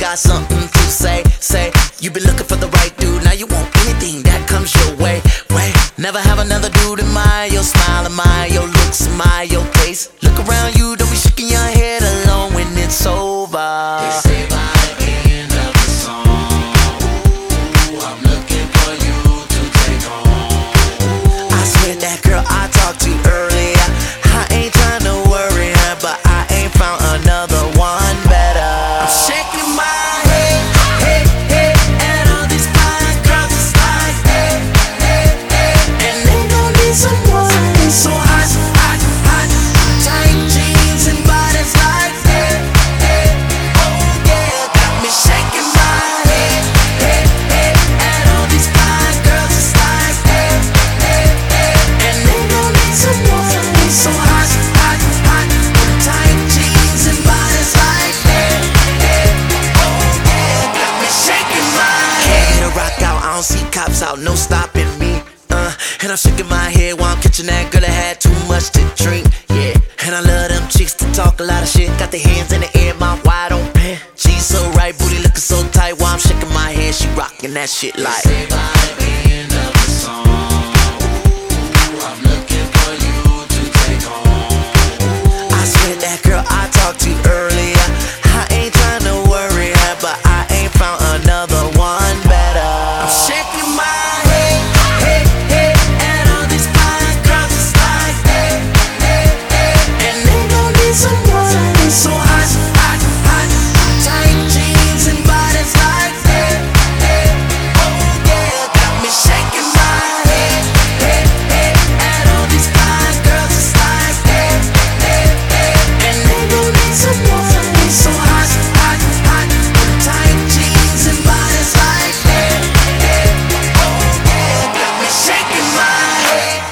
got something to say. Say, you been looking for the right dude, now you want anything that comes your way. Wait, never have another dude admire your smile, admire your looks, admire your face. Look around you, don't be shaking your head alone when it's over. They say by the end of the song, ooh, I'm looking for you to take home. I swear that girl I talked to earlier, I ain't trying to worry her, but I ain't found another one better. I'm shaking my head, hey, hey, and all these fine girls is like, hey, hey, hey, and they gon' need someone who's so hot, hot, hot. Tight jeans and bodies like, hey, hey, oh yeah, got me shaking my head, hey, hey, and all these fine girls is like, hey, hey, hey, and they gon' need someone who's so hot, hot, hot. Tight jeans and bodies like, hey, hey, oh yeah, got me shaking my head. Can't get a rock out, I don't see cops out, no stopping me. And I'm shaking my head while I'm catching that girl that had too much to drink. Yeah, and I love them chicks to talk a lot of shit. Got their hands in the air, mouth wide open. She's so right, booty looking so tight. While I'm shaking my head, she rocking that shit like. Say by the end of the song, ooh, I'm looking for you to take home. I swear that girl I talked to earlier, I ain't trying to worry her, but I ain't found another one better. I'm shaking my head, hey, hey, and all these fine girls is like, hey, hey, hey, and they gon' need someone who's so hot, hot, hot. Tight jeans and bodies like, hey, hey, oh yeah, got me shaking my head, hey, hey, and all these fine girls is like, hey, hey, hey, and they gon' need someone who's so hot, hot, hot. Tight jeans and bodies like, hey, hey, oh yeah, got me shaking my head.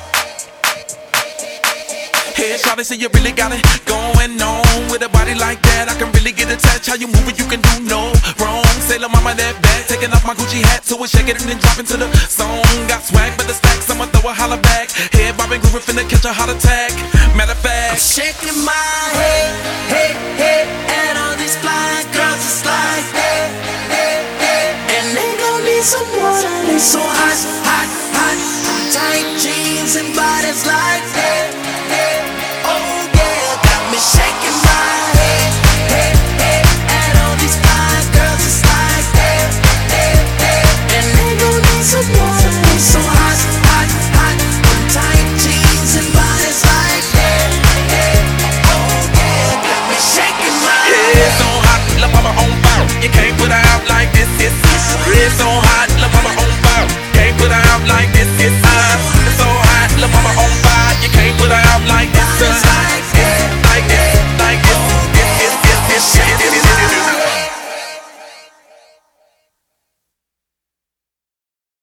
Hey, shawty, say you really got it going on. With a body like that, I can really get attached. How you move it, you can do no wrong. Say, la mama, that bad. Taking off my Gucci hat, so it shake it and then drop into the song. Got swag, but the stacks, I'ma throw a holla back. Head bobbing, grooving, finna catch a heart attack. Matter of I'm fact, shaking my head, hey, hey, and all these fly girls is like, hey, hey, hey, and they gon' need someone who's so hot, hot, hot. Tight jeans and bodies like, hey,